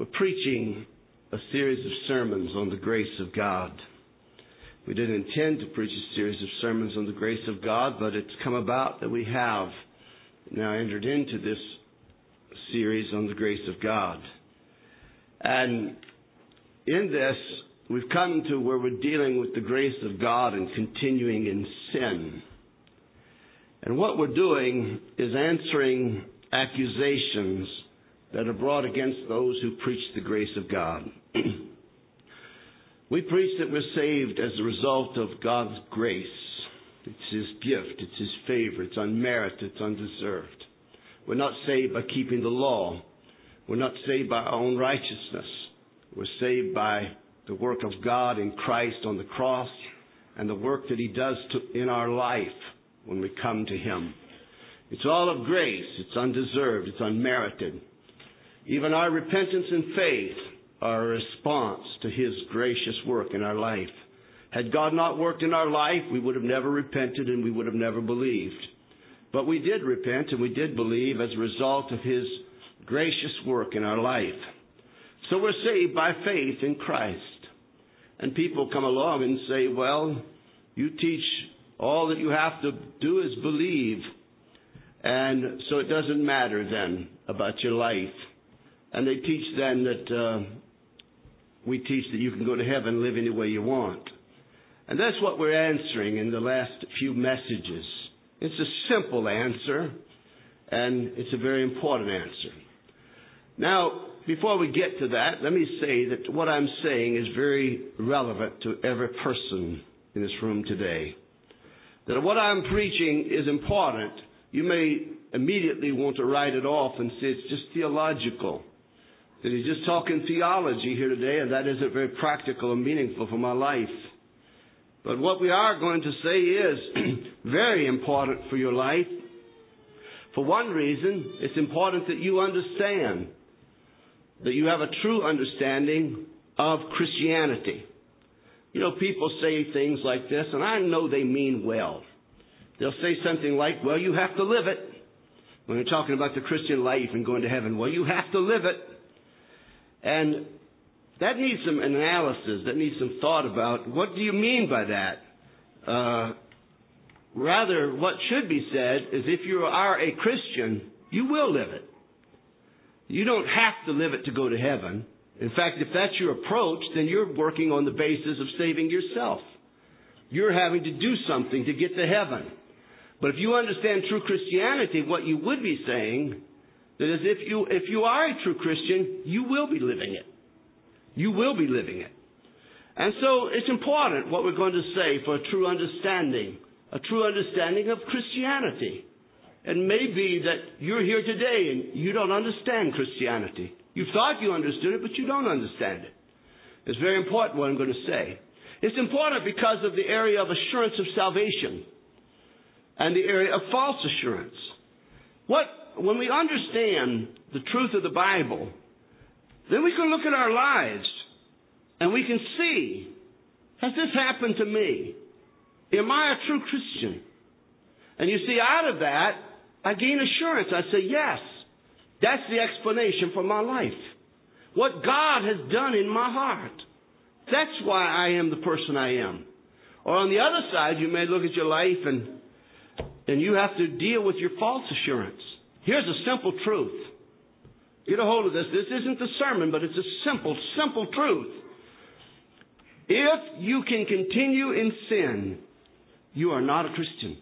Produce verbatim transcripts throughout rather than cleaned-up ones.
We're preaching a series of sermons on the grace of God. We didn't intend to preach a series of sermons on the grace of God, but it's come about that we have now entered into this series on the grace of God. And in this, we've come to where we're dealing with the grace of God and continuing in sin. And what we're doing is answering accusations that are brought against those who preach the grace of God. We preach that we're saved as a result of God's grace. It's His gift. It's His favor. It's unmerited. It's undeserved. We're not saved by keeping the law. We're not saved by our own righteousness. We're saved by the work of God in Christ on the cross and the work that He does to, in our life when we come to Him. It's all of grace. It's undeserved. It's unmerited. Even our repentance and faith are a response to His gracious work in our life. Had God not worked in our life, we would have never repented and we would have never believed. But we did repent and we did believe as a result of His gracious work in our life. So we're saved by faith in Christ. And people come along and say, well, you teach all that you have to do is believe. And so it doesn't matter then about your life. And they teach then that uh, we teach that you can go to heaven and live any way you want. And that's what we're answering in the last few messages. It's a simple answer, and it's a very important answer. Now, before we get to that, let me say that what I'm saying is very relevant to every person in this room today. That what I'm preaching is important. You may immediately want to write it off and say it's just theological. That he's just talking theology here today, and that isn't very practical and meaningful for my life. But what we are going to say is very important for your life. For one reason, it's important that you understand, that you have a true understanding of Christianity. You know, people say things like this, and I know they mean well. They'll say something like, well, you have to live it. When they're talking about the Christian life and going to heaven, well, you have to live it. And that needs some analysis. That needs some thought about what do you mean by that? Uh, rather, what should be said is if you are a Christian, you will live it. You don't have to live it to go to heaven. In fact, if that's your approach, then you're working on the basis of saving yourself. You're having to do something to get to heaven. But if you understand true Christianity, what you would be saying that is if you if you are a true Christian, you will be living it. You will be living it. And so it's important what we're going to say for a true understanding, a true understanding of Christianity. It may be that you're here today and you don't understand Christianity. You thought you understood it, but you don't understand it. It's very important what I'm going to say. It's important because of the area of assurance of salvation and the area of false assurance. What When we understand the truth of the Bible, then we can look at our lives and we can see, has this happened to me? Am I a true Christian? And you see, out of that, I gain assurance. I say, yes, that's the explanation for my life. What God has done in my heart. That's why I am the person I am. Or on the other side, you may look at your life and, and you have to deal with your false assurance. Here's a simple truth. Get a hold of this. This isn't the sermon, but it's a simple, simple truth. If you can continue in sin, you are not a Christian.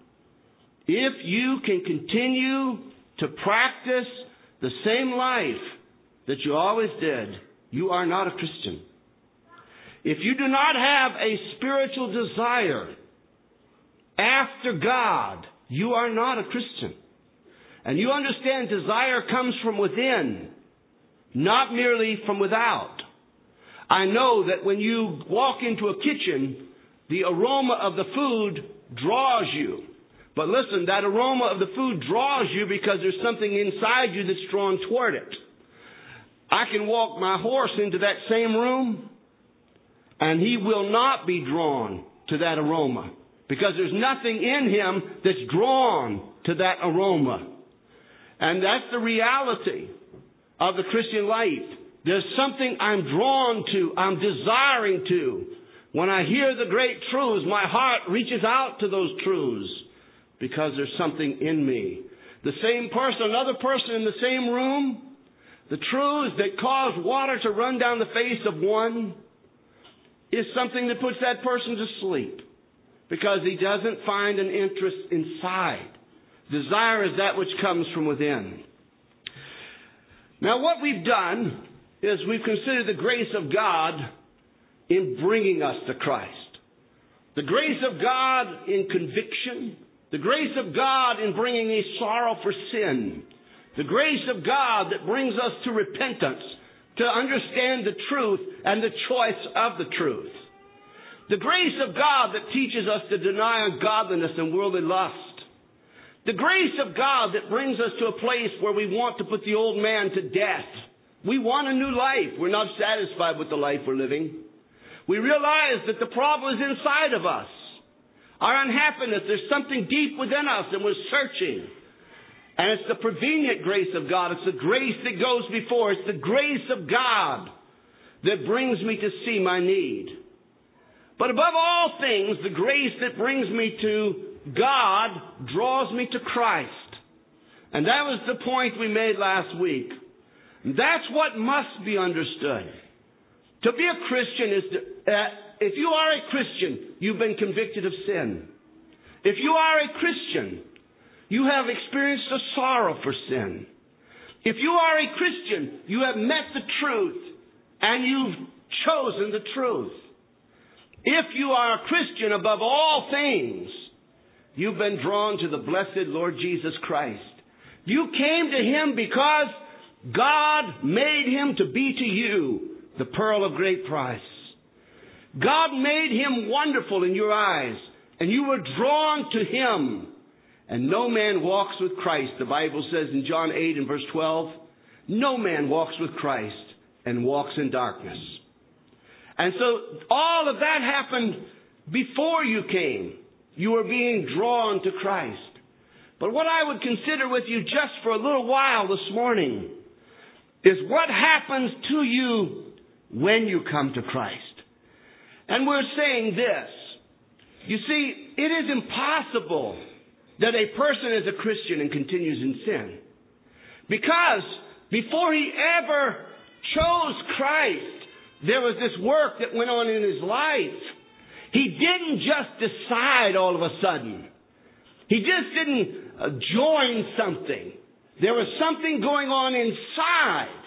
If you can continue to practice the same life that you always did, you are not a Christian. If you do not have a spiritual desire after God, you are not a Christian. And you understand desire comes from within, not merely from without. I know that when you walk into a kitchen, the aroma of the food draws you. But listen, that aroma of the food draws you because there's something inside you that's drawn toward it. I can walk my horse into that same room, and he will not be drawn to that aroma because there's nothing in him that's drawn to that aroma. And that's the reality of the Christian life. There's something I'm drawn to, I'm desiring to. When I hear the great truths, my heart reaches out to those truths because there's something in me. The same person, another person in the same room, the truths that cause water to run down the face of one is something that puts that person to sleep because he doesn't find an interest inside. Desire is that which comes from within. Now what we've done is we've considered the grace of God in bringing us to Christ. The grace of God in conviction. The grace of God in bringing a sorrow for sin. The grace of God that brings us to repentance, to understand the truth and the choice of the truth. The grace of God that teaches us to deny ungodliness and worldly lust. The grace of God that brings us to a place where we want to put the old man to death. We want a new life. We're not satisfied with the life we're living. We realize that the problem is inside of us. Our unhappiness, there's something deep within us and we're searching. And it's the prevenient grace of God. It's the grace that goes before. It's the grace of God that brings me to see my need. But above all things, the grace that brings me to God draws me to Christ. And that was the point we made last week. That's what must be understood. To be a Christian is to, uh, if you are a Christian, you've been convicted of sin. If you are a Christian, you have experienced a sorrow for sin. If you are a Christian, you have met the truth and you've chosen the truth. If you are a Christian above all things, you've been drawn to the blessed Lord Jesus Christ. You came to Him because God made Him to be to you the pearl of great price. God made Him wonderful in your eyes, and you were drawn to Him. And no man walks with Christ, the Bible says in John eight and verse twelve, no man walks with Christ and walks in darkness. And so all of that happened before you came. You were being drawn to Christ. But what I would consider with you just for a little while this morning is what happens to you when you come to Christ. And we're saying this. You see, it is impossible that a person is a Christian and continues in sin. Because before he ever chose Christ, there was this work that went on in his life. He didn't just decide all of a sudden. He just didn't uh, join something. There was something going on inside.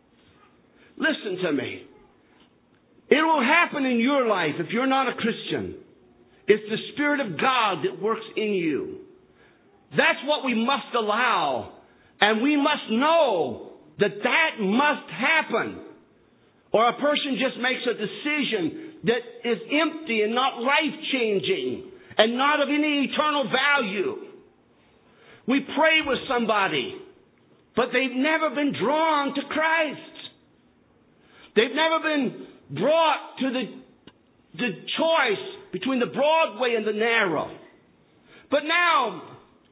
Listen to me. It will happen in your life if you're not a Christian. It's the Spirit of God that works in you. That's what we must allow. And we must know that that must happen. Or a person just makes a decision that is empty and not life-changing and not of any eternal value. We pray with somebody, but they've never been drawn to Christ. They've never been brought to the, the choice between the broad way and the narrow. But now,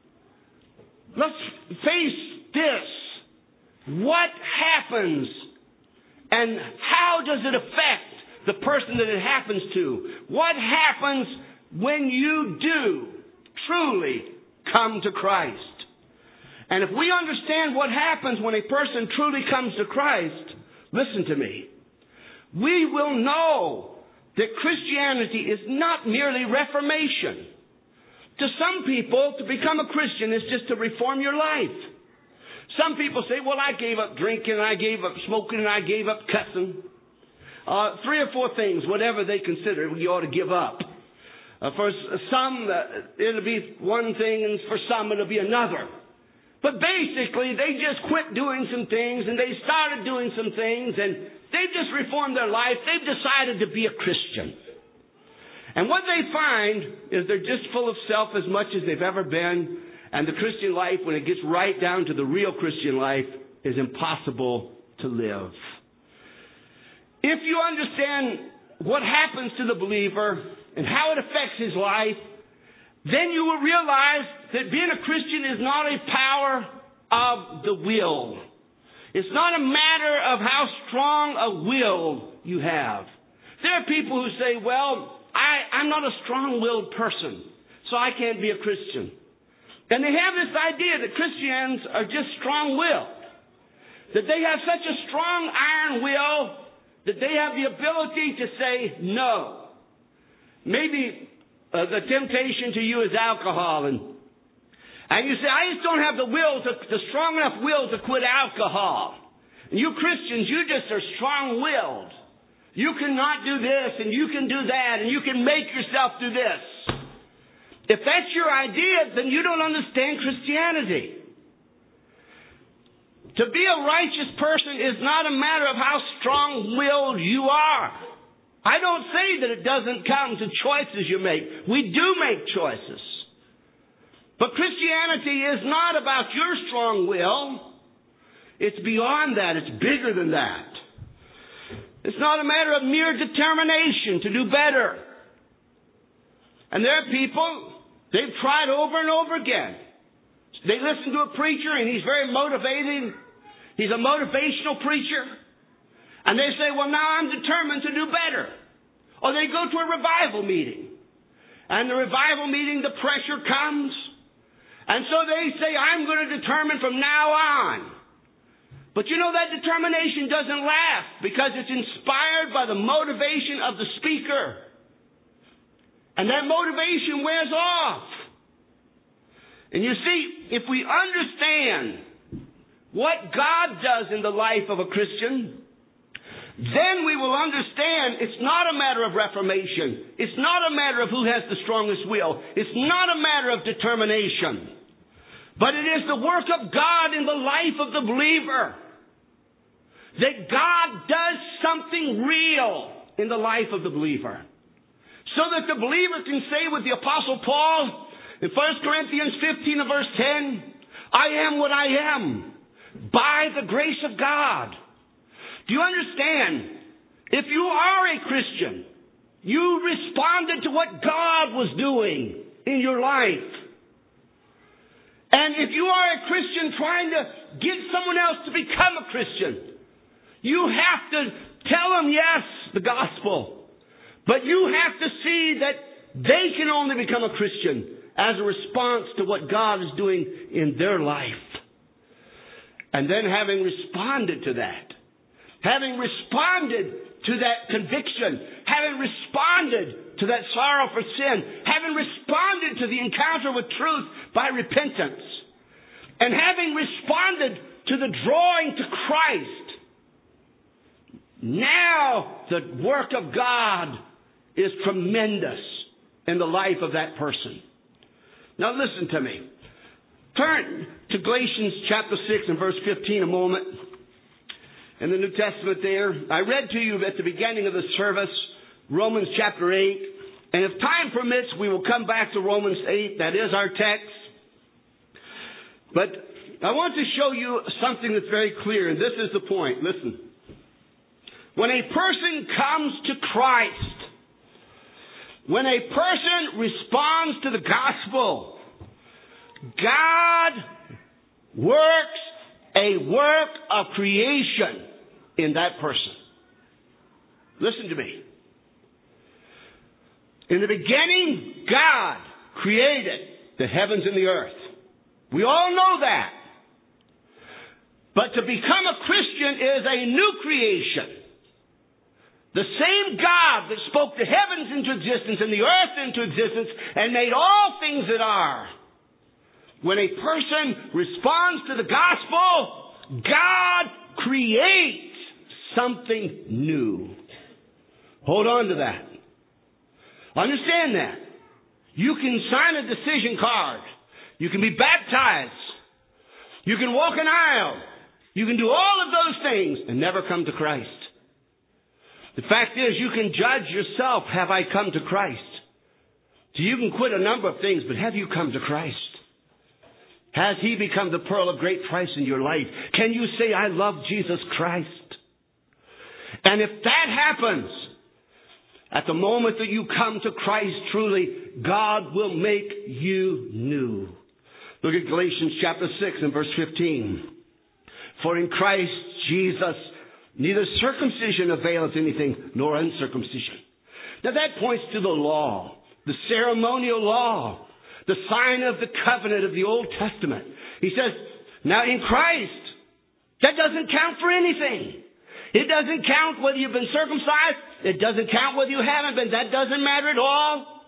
let's face this. What happens and how does it affect the person that it happens to? What happens when you do truly come to Christ? And if we understand what happens when a person truly comes to Christ, listen to me. We will know that Christianity is not merely reformation. To some people, to become a Christian is just to reform your life. Some people say, well, I gave up drinking, and I gave up smoking, and I gave up cussing. Uh, three or four things, whatever they consider, you ought to give up. Uh, for some, uh, it'll be one thing, and for some, it'll be another. But basically, they just quit doing some things, and they started doing some things, and they just reformed their life. They've decided to be a Christian. And what they find is they're just full of self as much as they've ever been. And the Christian life, when it gets right down to the real Christian life, is impossible to live. If you understand what happens to the believer and how it affects his life, then you will realize that being a Christian is not a power of the will. It's not a matter of how strong a will you have. There are people who say, well, I, I'm not a strong-willed person, so I can't be a Christian. And they have this idea that Christians are just strong-willed, that they have such a strong iron will that they have the ability to say no. Maybe uh, the temptation to you is alcohol, and and you say, I just don't have the will, to, the strong enough will to quit alcohol. And you Christians, you just are strong-willed. You cannot do this, and you can do that, and you can make yourself do this. If that's your idea, then you don't understand Christianity. To be a righteous person is not a matter of how strong-willed you are. I don't say that it doesn't come to choices you make. We do make choices. But Christianity is not about your strong will. It's beyond that. It's bigger than that. It's not a matter of mere determination to do better. And there are people, they've tried over and over again. They listen to a preacher and he's very motivating. He's a motivational preacher. And they say, well, now I'm determined to do better. Or they go to a revival meeting. And the revival meeting, the pressure comes. And so they say, I'm going to determine from now on. But you know, that determination doesn't last because it's inspired by the motivation of the speaker. And that motivation wears off. And you see, if we understand what God does in the life of a Christian, then we will understand it's not a matter of reformation. It's not a matter of who has the strongest will. It's not a matter of determination. But it is the work of God in the life of the believer. That God does something real in the life of the believer. So that the believer can say with the Apostle Paul in First Corinthians fifteen and verse ten, I am what I am by the grace of God. Do you understand? If you are a Christian, you responded to what God was doing in your life. And if you are a Christian trying to get someone else to become a Christian, you have to tell them, yes, the gospel. But you have to see that they can only become a Christian as a response to what God is doing in their life. And then having responded to that, having responded to that conviction, having responded to that sorrow for sin, having responded to the encounter with truth by repentance, and having responded to the drawing to Christ, now the work of God is tremendous in the life of that person. Now listen to me. Turn to Galatians chapter six and verse fifteen a moment. In the New Testament there, I read to you at the beginning of the service, Romans chapter eight. And if time permits, we will come back to Romans eight. That is our text. But I want to show you something that's very clear, and this is the point. Listen. When a person comes to Christ, when a person responds to the gospel, God works a work of creation in that person. Listen to me. In the beginning, God created the heavens and the earth. We all know that. But to become a Christian is a new creation. The same God that spoke the heavens into existence and the earth into existence and made all things that are. When a person responds to the gospel, God creates something new. Hold on to that. Understand that. You can sign a decision card. You can be baptized. You can walk an aisle. You can do all of those things and never come to Christ. The fact is, you can judge yourself, have I come to Christ? So you can quit a number of things, but have you come to Christ? Has He become the pearl of great price in your life? Can you say, I love Jesus Christ? And if that happens, at the moment that you come to Christ truly, God will make you new. Look at Galatians chapter six and verse fifteen. For in Christ Jesus, Neither circumcision availeth anything, nor uncircumcision. Now that points to the law, the ceremonial law, the sign of the covenant of the Old Testament. He says, now in Christ, that doesn't count for anything. It doesn't count whether you've been circumcised. It doesn't count whether you haven't been. That doesn't matter at all.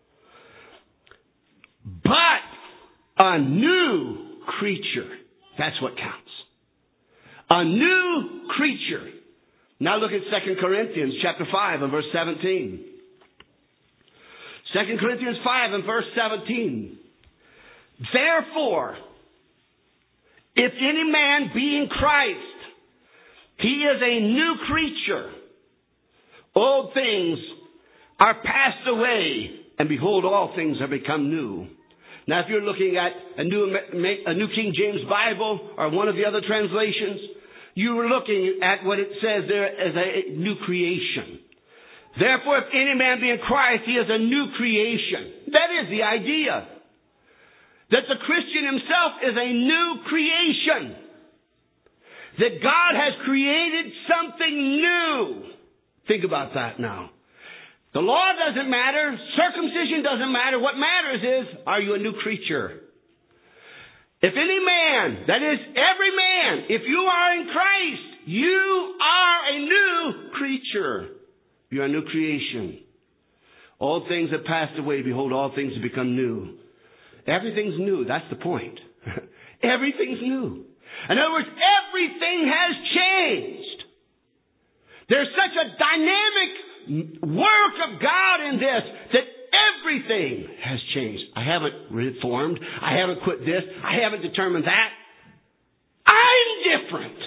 But a new creature, that's what counts. A new creature. Now look at Second Corinthians chapter five and verse seventeen. Second Corinthians five and verse seventeen. Therefore, if any man be in Christ, he is a new creature. Old things are passed away, and behold, all things have become new. Now, if you're looking at a new, a new King James Bible or one of the other translations, you were looking at what it says there as a new creation. Therefore, if any man be in Christ, he is a new creation. That is the idea. That the Christian himself is a new creation. That God has created something new. Think about that now. The law doesn't matter. Circumcision doesn't matter. What matters is, are you a new creature? If any man, that is every man, if you are in Christ, you are a new creature. You are a new creation. All things have passed away. Behold, all things have become new. Everything's new. That's the point. Everything's new. In other words, everything has changed. There's such a dynamic work of God in this that everything has changed. I haven't reformed. I haven't quit this. I haven't determined that. I'm different.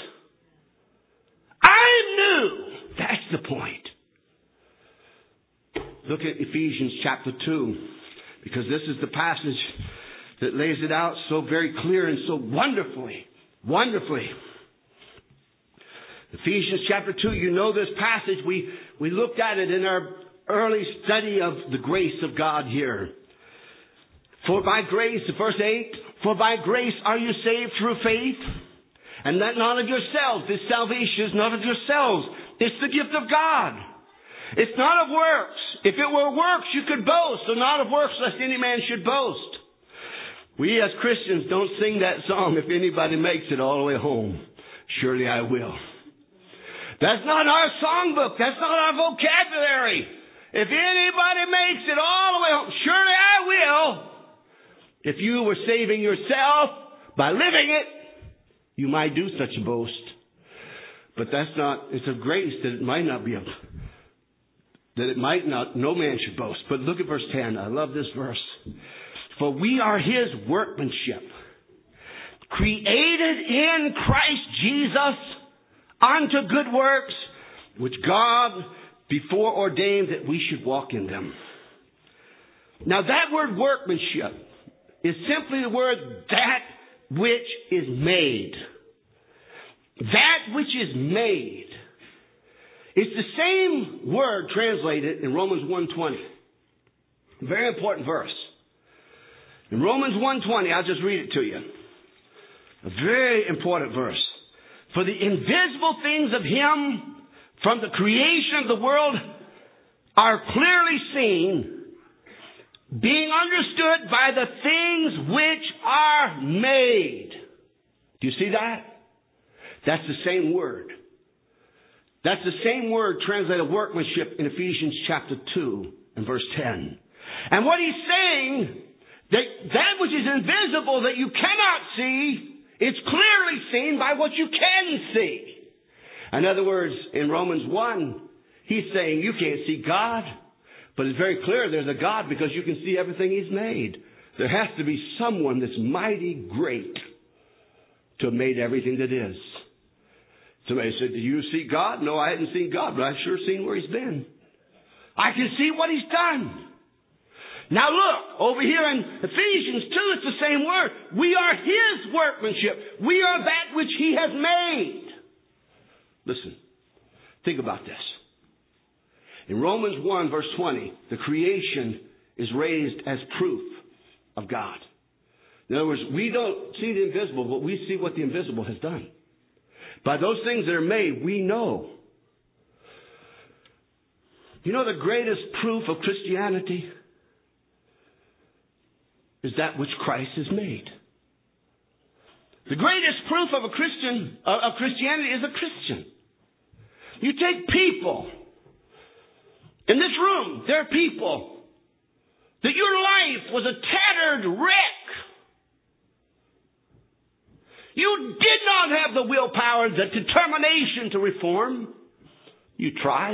I'm new. That's the point. Look at Ephesians chapter two, because this is the passage that lays it out so very clear and so wonderfully. Wonderfully. Ephesians chapter two, you know this passage. We, we looked at it in our early study of the grace of God here. For by grace, verse eight, for by grace are you saved through faith, and that not of yourselves. This salvation is not of yourselves. It's the gift of God. It's not of works. If it were works, you could boast, so not of works, lest any man should boast. We as Christians don't sing that song, if anybody makes it all the way home. Surely I will. That's not our songbook. That's not our vocabulary. If anybody makes it all the way home, surely I will. If you were saving yourself by living it, you might do such a boast. But that's not, it's of grace that it might not be a, that it might not, no man should boast. But look at verse ten. I love this verse. For we are His workmanship, created in Christ Jesus unto good works, which God before ordained that we should walk in them. Now that word workmanship is simply the word that which is made. That which is made. It's the same word translated in Romans one twenty. Very important verse. In Romans one twenty, I'll just read it to you. A very important verse. For the invisible things of Him from the creation of the world are clearly seen, being understood by the things which are made. Do you see that? That's the same word. That's the same word translated workmanship in Ephesians chapter two and verse ten. And what he's saying, that that which is invisible that you cannot see, it's clearly seen by what you can see. In other words, in Romans one, he's saying you can't see God, but it's very clear there's a God because you can see everything He's made. There has to be someone that's mighty great to have made everything that is. Somebody said, do you see God? No, I hadn't seen God, but I've sure seen where He's been. I can see what He's done. Now look, over here in Ephesians two, it's the same word. We are His workmanship. We are that which He has made. Listen, think about this. In Romans one, verse twenty, the creation is raised as proof of God. In other words, we don't see the invisible, but we see what the invisible has done. By those things that are made, we know. You know the greatest proof of Christianity is that which Christ has made. The greatest proof of a Christian, uh, of Christianity is a Christian. You take people. In this room, there are people that your life was a tattered wreck. You did not have the willpower, the determination to reform. You tried.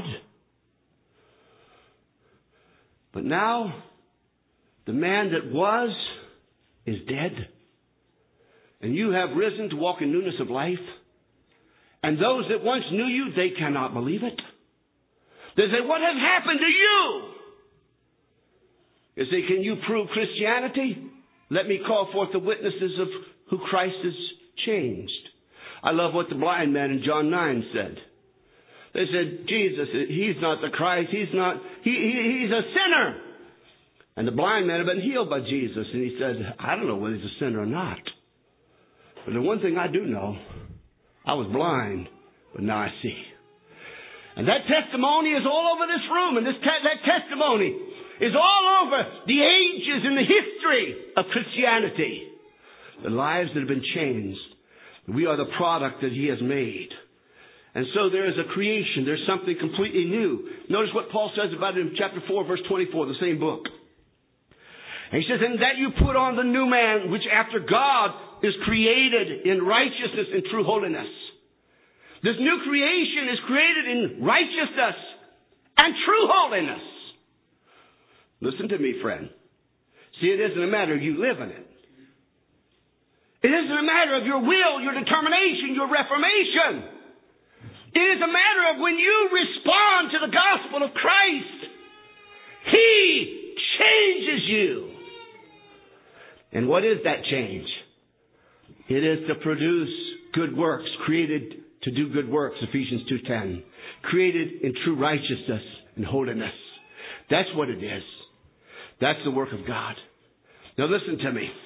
But now, the man that was is dead. And you have risen to walk in newness of life. And those that once knew you, they cannot believe it. They say, what has happened to you? You say, can you prove Christianity? Let me call forth the witnesses of who Christ has changed. I love what the blind man in John nine said. They said, Jesus, he's not the Christ. He's not, he, he, he's a sinner. And the blind man had been healed by Jesus. And he said, I don't know whether he's a sinner or not. But the one thing I do know, I was blind, but now I see. And that testimony is all over this room. And this te- that testimony is all over the ages in the history of Christianity. The lives that have been changed. We are the product that He has made. And so there is a creation. There's something completely new. Notice what Paul says about it in chapter four, verse twenty-four, the same book. And he says, and that you put on the new man, which after God is created in righteousness and true holiness. This new creation is created in righteousness and true holiness. Listen to me, friend. See, it isn't a matter of you live in it. It isn't a matter of your will, your determination, your reformation. It is a matter of when you respond to the gospel of Christ, He changes you. And what is that change? It is to produce good works, created to do good works, Ephesians two ten. Created in true righteousness and holiness. That's what it is. That's the work of God. Now listen to me.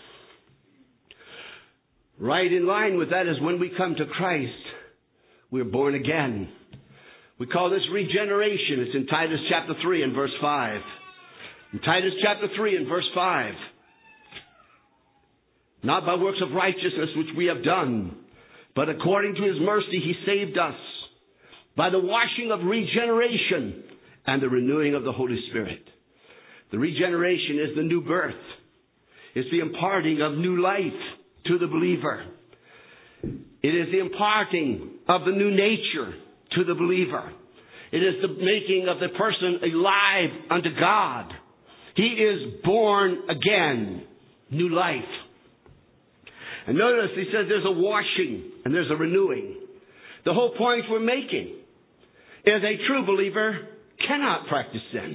Right in line with that is when we come to Christ, we're born again. We call this regeneration. It's in Titus chapter three and verse five. In Titus chapter three and verse five. Not by works of righteousness which we have done, but according to His mercy He saved us by the washing of regeneration and the renewing of the Holy Spirit. The regeneration is the new birth. It's the imparting of new life to the believer. It is the imparting of the new nature to the believer. It is the making of the person alive unto God. He is born again. New life. And notice he says there's a washing and there's a renewing. The whole point we're making is a true believer cannot practice sin.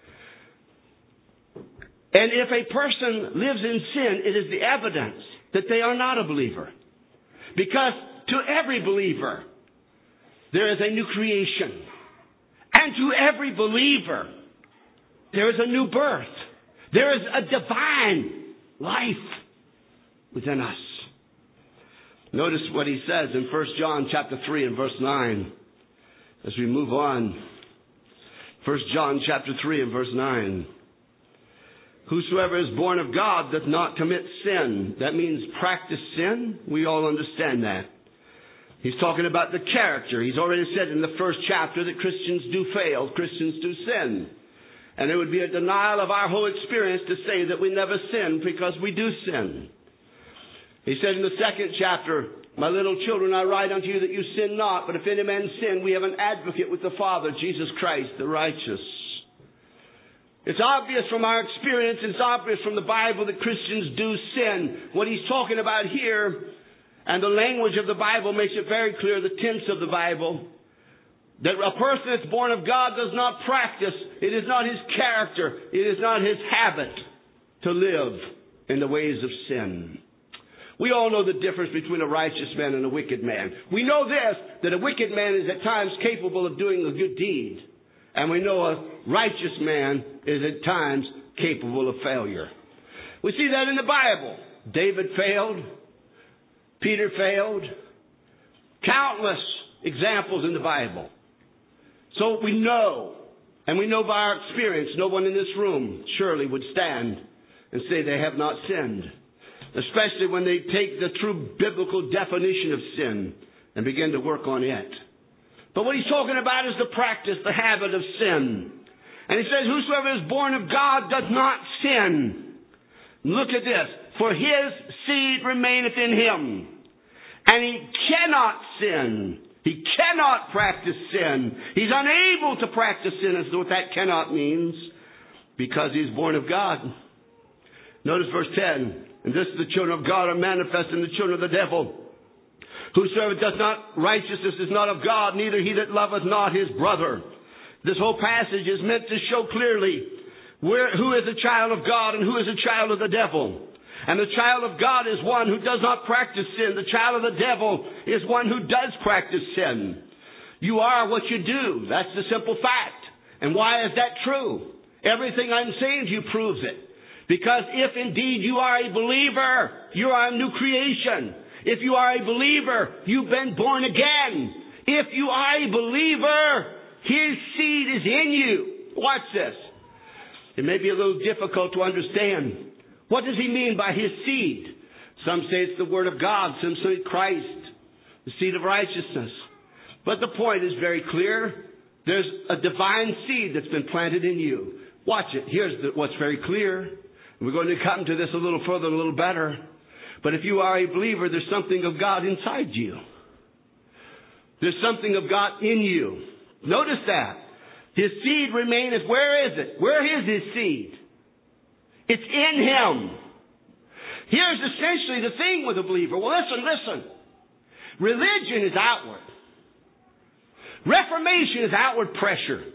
And if a person lives in sin, it is the evidence that they are not a believer. Because to every believer, there is a new creation. And to every believer, there is a new birth. There is a divine life within us. Notice what he says in First John chapter three and verse nine. As we move on. First John chapter three and verse nine. Whosoever is born of God doth not commit sin. That means practice sin. We all understand that. He's talking about the character. He's already said in the first chapter that Christians do fail. Christians do sin. And it would be a denial of our whole experience to say that we never sin because we do sin. He said in the second chapter, my little children, I write unto you that you sin not. But if any man sin, we have an advocate with the Father, Jesus Christ, the righteous. It's obvious from our experience, it's obvious from the Bible that Christians do sin. What he's talking about here, and the language of the Bible makes it very clear, the tense of the Bible, that a person that's born of God does not practice. It is not his character. It is not his habit to live in the ways of sin. We all know the difference between a righteous man and a wicked man. We know this, that a wicked man is at times capable of doing a good deed. And we know a righteous man is at times capable of failure. We see that in the Bible. David failed. Peter failed. Countless examples in the Bible. So we know, and we know by our experience, no one in this room surely would stand and say they have not sinned. Especially when they take the true biblical definition of sin and begin to work on it. But what he's talking about is the practice, the habit of sin. And he says, whosoever is born of God does not sin. Look at this. For his seed remaineth in him. And he cannot sin. He cannot practice sin. He's unable to practice sin. As to what that cannot means. Because he's born of God. Notice verse ten. And this is the children of God are manifest in the children of the devil. Whosoever does not righteousness is not of God, neither he that loveth not his brother. This whole passage is meant to show clearly where, who is a child of God and who is a child of the devil. And the child of God is one who does not practice sin. The child of the devil is one who does practice sin. You are what you do. That's the simple fact. And why is that true? Everything I'm saying to you proves it. Because if indeed you are a believer, you are a new creation. If you are a believer, you've been born again. If you are a believer, his seed is in you. Watch this. It may be a little difficult to understand. What does he mean by his seed? Some say it's the Word of God. Some say Christ, the seed of righteousness. But the point is very clear. There's a divine seed that's been planted in you. Watch it. Here's the, what's very clear. We're going to come to this a little further, a little better. But if you are a believer, there's something of God inside you. There's something of God in you. Notice that. His seed remaineth. Where is it? Where is his seed? It's in him. Here's essentially the thing with a believer. Well, listen, listen. Religion is outward. Reformation is outward pressure.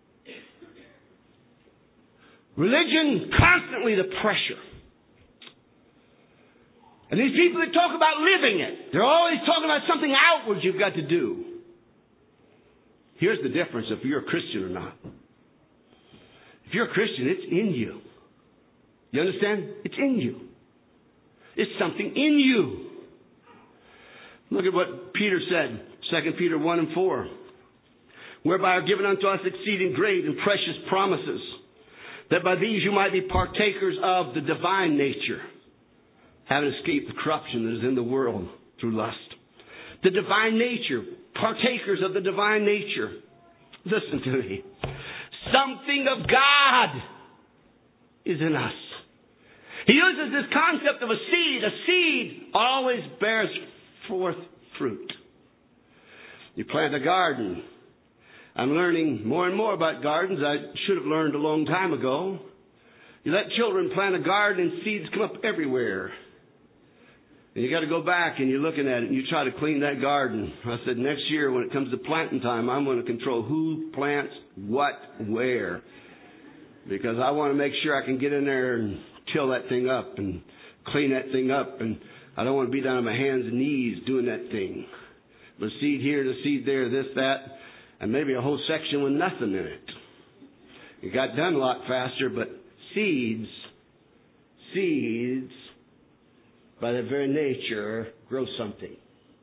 Religion, constantly the pressure. And these people that talk about living it, they're always talking about something outward you've got to do. Here's the difference if you're a Christian or not. If you're a Christian, it's in you. You understand? It's in you. It's something in you. Look at what Peter said, Second Peter one and four. Whereby are given unto us exceeding great and precious promises, that by these you might be partakers of the divine nature, having escaped the corruption that is in the world through lust. The divine nature, partakers of the divine nature. Listen to me. Something of God is in us. He uses this concept of a seed. A seed always bears forth fruit. You plant a garden. I'm learning more and more about gardens. I should have learned a long time ago. You let children plant a garden and seeds come up everywhere. And you got to go back and you're looking at it and you try to clean that garden. I said, next year when it comes to planting time, I'm going to control who plants what where. Because I want to make sure I can get in there and till that thing up and clean that thing up. And I don't want to be down on my hands and knees doing that thing. But seed here, the seed there, this, that, and maybe a whole section with nothing in it. It got done a lot faster, but seeds, seeds, by their very nature, grow something.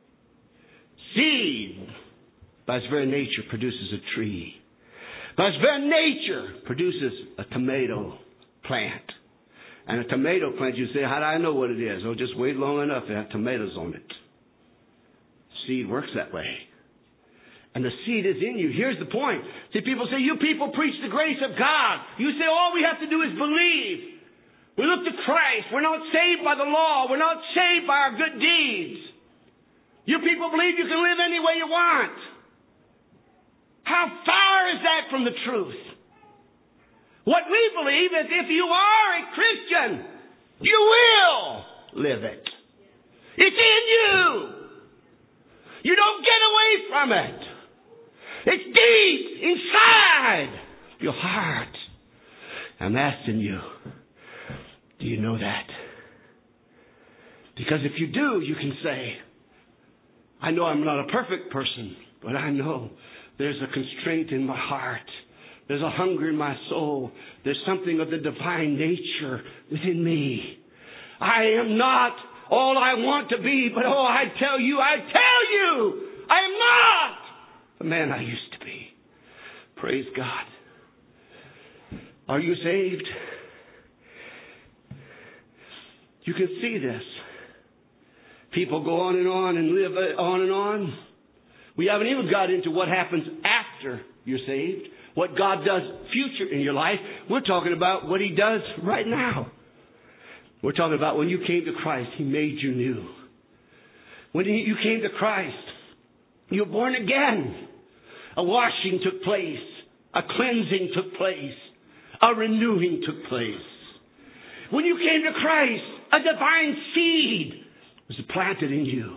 Seed, by its very nature, produces a tree. By its very nature, produces a tomato plant. And a tomato plant, you say, how do I know what it is? Oh, just wait long enough to have tomatoes on it. Seed works that way. And the seed is in you. Here's the point. See, people say, you people preach the grace of God. You say, all we have to do is believe. We look to Christ. We're not saved by the law. We're not saved by our good deeds. You people believe you can live any way you want. How far is that from the truth? What we believe is if you are a Christian, you will live it. It's in you. You don't get away from it. It's deep inside your heart. I'm asking you, do you know that? Because if you do, you can say, I know I'm not a perfect person, but I know there's a constraint in my heart. There's a hunger in my soul. There's something of the divine nature within me. I am not all I want to be, but oh, I tell you, I tell you, not the man I used to be. Praise God. Are you saved? You can see this. People go on and on and live on and on. We haven't even got into what happens after you're saved, what God does future in your life. We're talking about what He does right now. We're talking about when you came to Christ, He made you new. When you came to Christ, you were born again. A washing took place. A cleansing took place. A renewing took place. When you came to Christ, a divine seed was planted in you.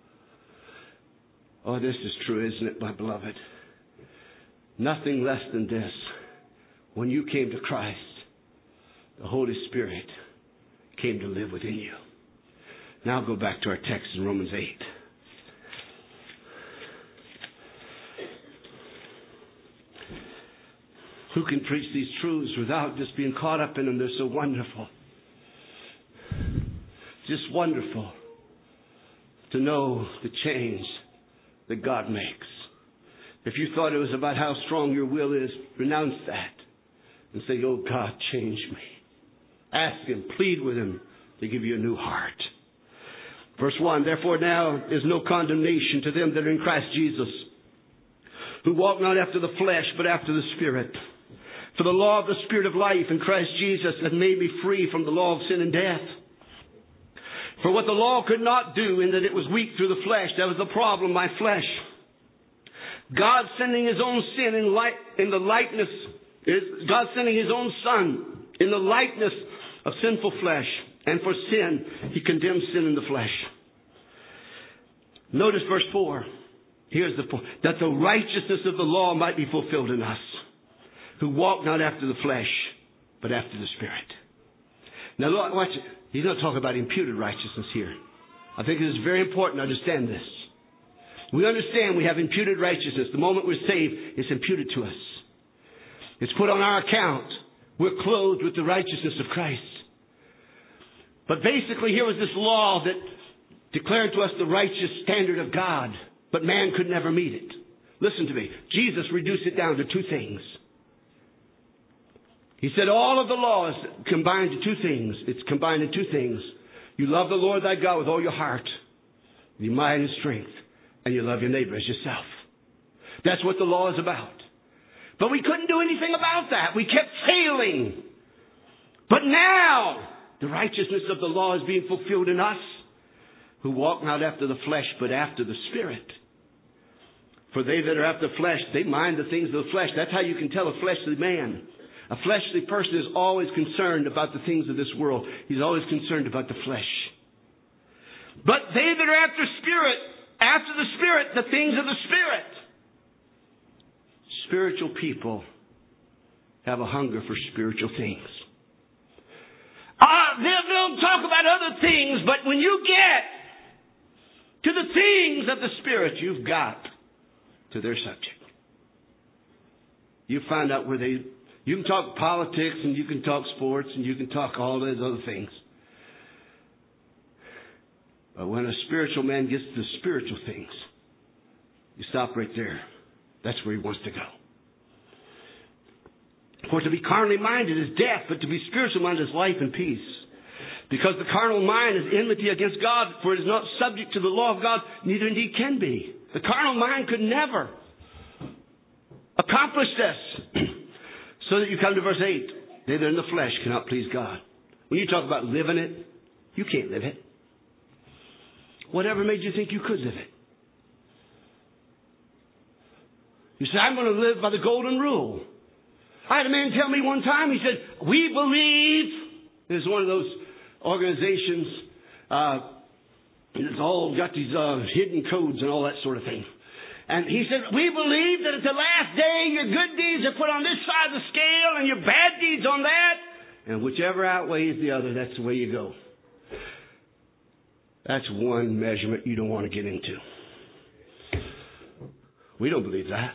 Oh, this is true, isn't it, my beloved? Nothing less than this. When you came to Christ, the Holy Spirit came to live within you. Now go back to our text in Romans eight. Who can preach these truths without just being caught up in them? They're so wonderful. Just wonderful to know the change that God makes. If you thought it was about how strong your will is, renounce that and say, oh God, change me. Ask Him, plead with Him to give you a new heart. Verse one, therefore now is no condemnation to them that are in Christ Jesus, who walk not after the flesh, but after the Spirit. For the law of the Spirit of life in Christ Jesus hath made me free from the law of sin and death. For what the law could not do, in that it was weak through the flesh, that was the problem, my flesh. God sending His own sin in, light, in the likeness, God sending His own Son in the likeness of sinful flesh. And for sin, He condemned sin in the flesh. Notice verse four. Here's the point. That the righteousness of the law might be fulfilled in us, who walk not after the flesh, but after the Spirit. Now watch it. He's not talking about imputed righteousness here. I think it is very important to understand this. We understand we have imputed righteousness. The moment we're saved, it's imputed to us. It's put on our account. We're clothed with the righteousness of Christ. But basically, here was this law that declared to us the righteous standard of God, but man could never meet it. Listen to me. Jesus reduced it down to two things. He said all of the law is combined to two things. It's combined in two things. You love the Lord thy God with all your heart, your mind and strength, and you love your neighbor as yourself. That's what the law is about. But we couldn't do anything about that. We kept failing. But now, the righteousness of the law is being fulfilled in us, who walk not after the flesh, but after the Spirit. For they that are after the flesh, they mind the things of the flesh. That's how you can tell a fleshly man. A fleshly person is always concerned about the things of this world. He's always concerned about the flesh. But they that are after Spirit, after the Spirit, the things of the Spirit. Spiritual people have a hunger for spiritual things. Uh, they'll, they'll talk about other things, but when you get to the things of the Spirit, you've got to their subject. You find out where they... You can talk politics and you can talk sports and you can talk all those other things. But when a spiritual man gets to spiritual things, you stop right there. That's where he wants to go. For to be carnally minded is death, but to be spiritual minded is life and peace. Because the carnal mind is enmity against God, for it is not subject to the law of God, neither indeed can be. The carnal mind could never accomplish this. So that you come to verse eight. They that are in the flesh cannot please God. When you talk about living it, you can't live it. Whatever made you think you could live it? You say, I'm going to live by the golden rule. I had a man tell me one time, he said, we believe, there's one of those organizations, uh, it's all got these uh, hidden codes and all that sort of thing. And he said, we believe that at the last day, your good deeds are put on this side of the scale and your bad deeds on that. And whichever outweighs the other, that's the way you go. That's one measurement you don't want to get into. We don't believe that.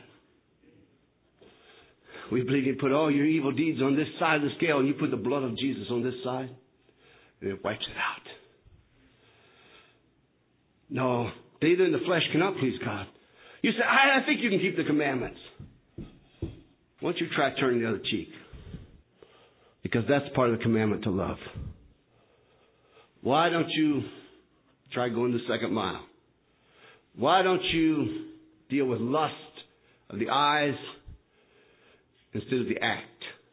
We believe you put all your evil deeds on this side of the scale and you put the blood of Jesus on this side and it wipes it out. No, they that in the flesh cannot please God. You say, I, I think you can keep the commandments. Why don't you try turning the other cheek? Because that's part of the commandment to love. Why don't you try going the second mile? Why don't you deal with lust of the eyes instead of the act?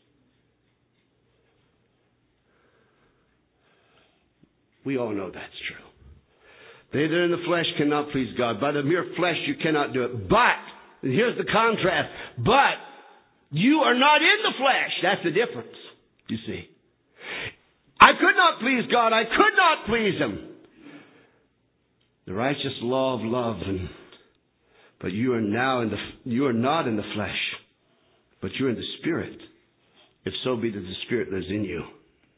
We all know that's true. They that are in the flesh cannot please God. By the mere flesh you cannot do it. But, and here's the contrast, but you are not in the flesh. That's the difference, you see. I could not please God. I could not please Him. The righteous law of love, and but you are now in the you are not in the flesh, but you're in the Spirit. If so be that the Spirit lives in you.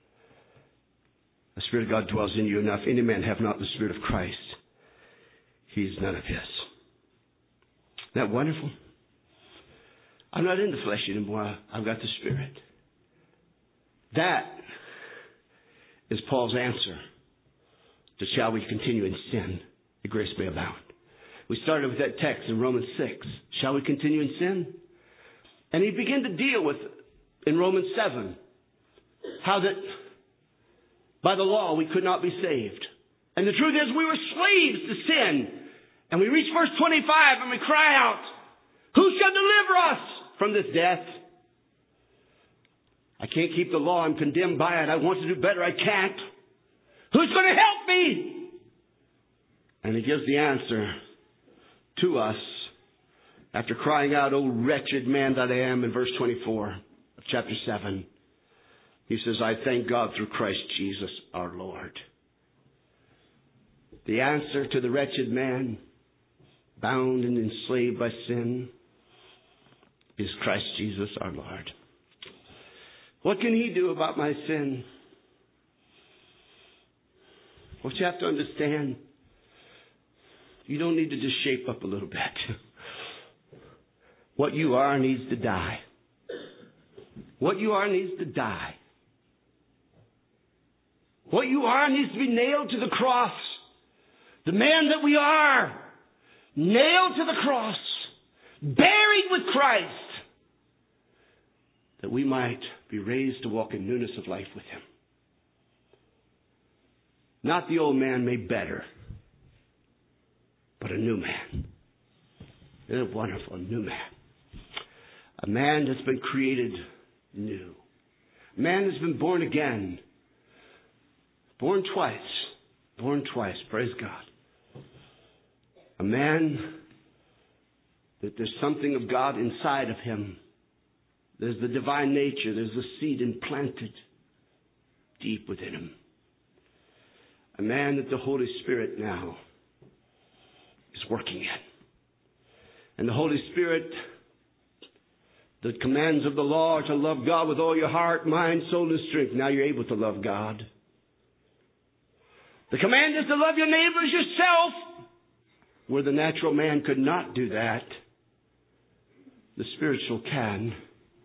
The Spirit of God dwells in you. Now, if any man have not the Spirit of Christ, he's none of His. Isn't that wonderful? I'm not in the flesh anymore. I've got the Spirit. That is Paul's answer to shall we continue in sin, that grace may abound. We started with that text in Romans six. Shall we continue in sin? And he began to deal with, in Romans seven, how that by the law we could not be saved. And the truth is we were slaves to sin. And we reach verse twenty-five and we cry out, who shall deliver us from this death? I can't keep the law. I'm condemned by it. I want to do better. I can't. Who's going to help me? And he gives the answer to us after crying out, O wretched man that I am, in verse twenty-four of chapter seven. He says, I thank God through Christ Jesus our Lord. The answer to the wretched man, bound and enslaved by sin, is Christ Jesus our Lord. What can He do about my sin? What you have to understand, you don't need to just shape up a little bit. What you are needs to die. What you are needs to die. What you are needs to be nailed to the cross. The man that we are, nailed to the cross, buried with Christ, that we might be raised to walk in newness of life with Him. Not the old man made better, but a new man. Isn't it wonderful? A new man. A man that's been created new. A man that's been born again. Born twice. Born twice. Praise God. A man that there's something of God inside of him. There's the divine nature. There's the seed implanted deep within him. A man that the Holy Spirit now is working in. And the Holy Spirit, the commands of the law are to love God with all your heart, mind, soul, and strength. Now you're able to love God. The command is to love your neighbor as yourself. Where the natural man could not do that, the spiritual can.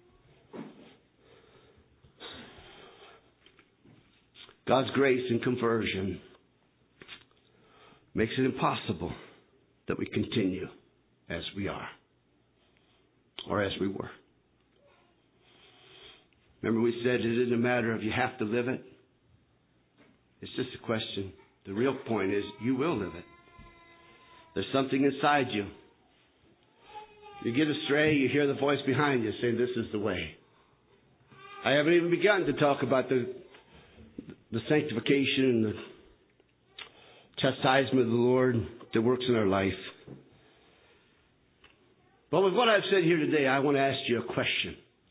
God's grace in conversion makes it impossible that we continue as we are or as we were. Remember we said it isn't a matter of you have to live it. It's just a question. The real point is you will live it. There's something inside you. You get astray, you hear the voice behind you saying, this is the way. I haven't even begun to talk about the the sanctification and the chastisement of the Lord that works in our life. But with what I've said here today, I want to ask you a question.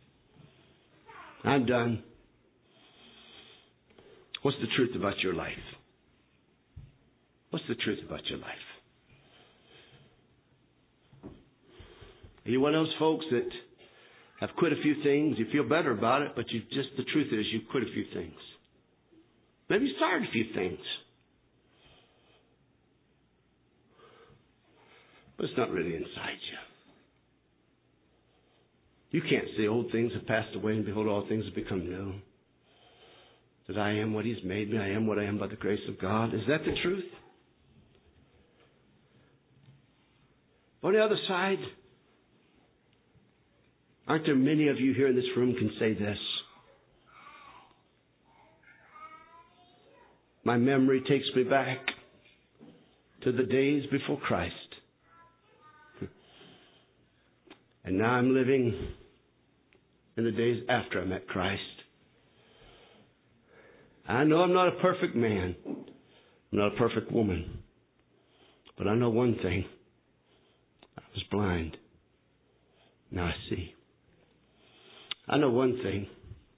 I'm done. What's the truth about your life? What's the truth about your life? Are you one of those folks that have quit a few things? You feel better about it, but you just the truth is you've quit a few things. Maybe you started a few things. But it's not really inside you. You can't say old things have passed away and behold all things have become new. That I am what He's made me. I am what I am by the grace of God. Is that the truth? On the other side, aren't there many of you here in this room can say this? My memory takes me back to the days before Christ. And now I'm living in the days after I met Christ. I know I'm not a perfect man. I'm not a perfect woman. But I know one thing. I was blind. Now I see. I know one thing.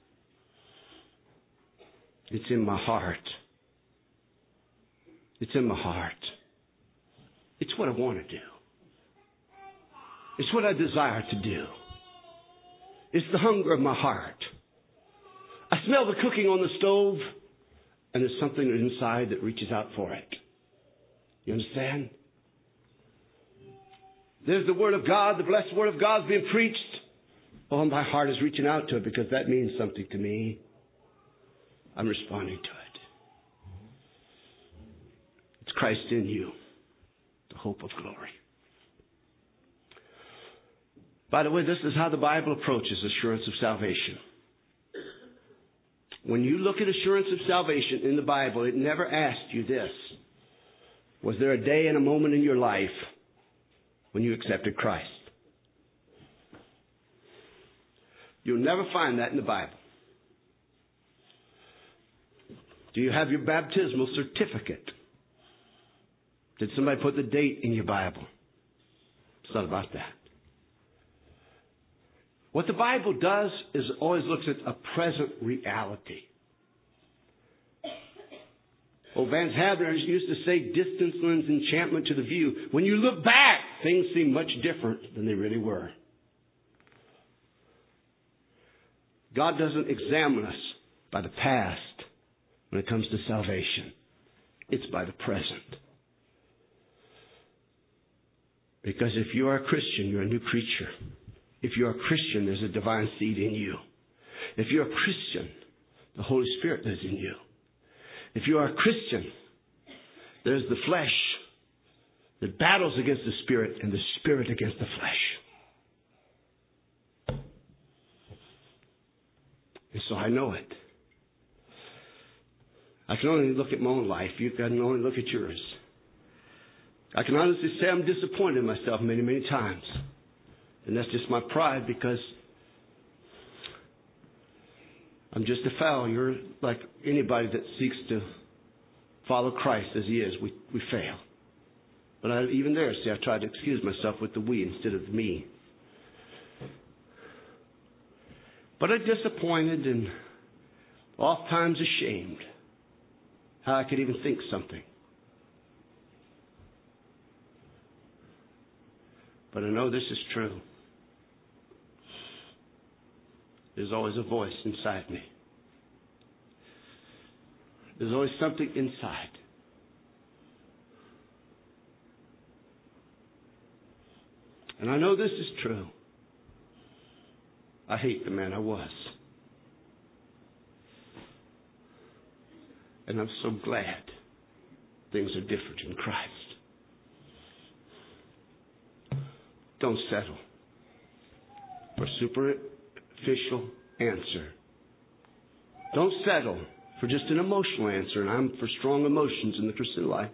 It's in my heart. It's in my heart. It's what I want to do. It's what I desire to do. It's the hunger of my heart. I smell the cooking on the stove, and there's something inside that reaches out for it. You understand? There's the Word of God, the blessed Word of God is being preached. Oh, my heart is reaching out to it because that means something to me. I'm responding to it. It's Christ in you, the hope of glory. By the way, this is how the Bible approaches assurance of salvation. When you look at assurance of salvation in the Bible, it never asked you this. Was there a day and a moment in your life when you accepted Christ? You'll never find that in the Bible. Do you have your baptismal certificate? Did somebody put the date in your Bible? It's not about that. What the Bible does is it always looks at a present reality. Oh, Vance Havner used to say, distance lends enchantment to the view. When you look back, things seem much different than they really were. God doesn't examine us by the past when it comes to salvation. It's by the present. Because if you are a Christian, you're a new creature. If you're a Christian, there's a divine seed in you. If you're a Christian, the Holy Spirit lives in you. If you are a Christian, there's the flesh that battles against the Spirit and the Spirit against the flesh. And so I know it. I can only look at my own life. You can only look at yours. I can honestly say I'm disappointed in myself many, many times. And that's just my pride because I'm just a failure like anybody that seeks to follow Christ as he is. We, we fail. But I, even there, see, I try to excuse myself with the we instead of me. But I'm disappointed and oft times ashamed how I could even think something. But I know this is true. There's always a voice inside me. There's always something inside. And I know this is true. I hate the man I was. And I'm so glad things are different in Christ. Don't settle for a superficial answer. Don't settle for just an emotional answer, and I'm for strong emotions in the Christian life.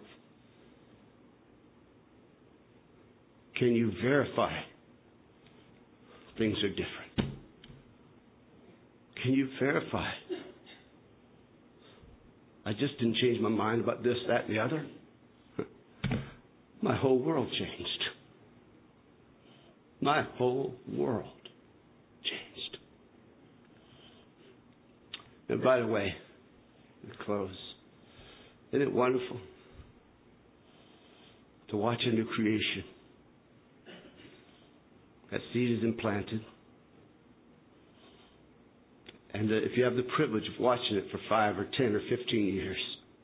Can you verify things are different? Can you verify? I just didn't change my mind about this, that, and the other. My whole world changed. My whole world changed. And by the way, to close, isn't it wonderful to watch a new creation? That seed is implanted. And uh, if you have the privilege of watching it for five or ten or fifteen years,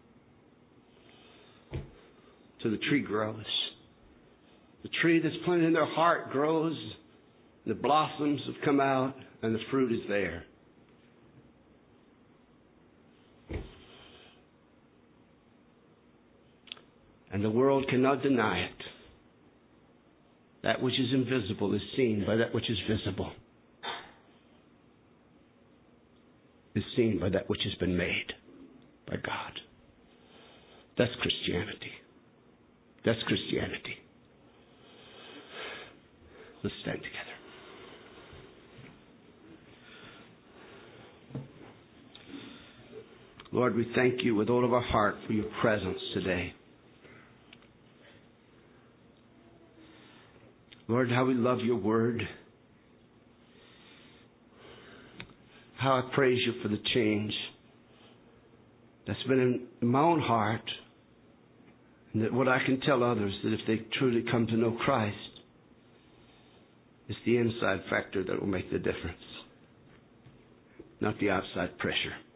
till the tree grows. The tree that's planted in their heart grows, the blossoms have come out, and the fruit is there. And the world cannot deny it. That which is invisible is seen by that which is visible. Is seen by that which has been made by God. That's Christianity. That's Christianity. Let's stand together. Lord, we thank you with all of our heart for your presence today. Lord, how we love your word. How I praise you for the change that's been in my own heart. And that what I can tell others, that if they truly come to know Christ, it's the inside factor that will make the difference, not the outside pressure.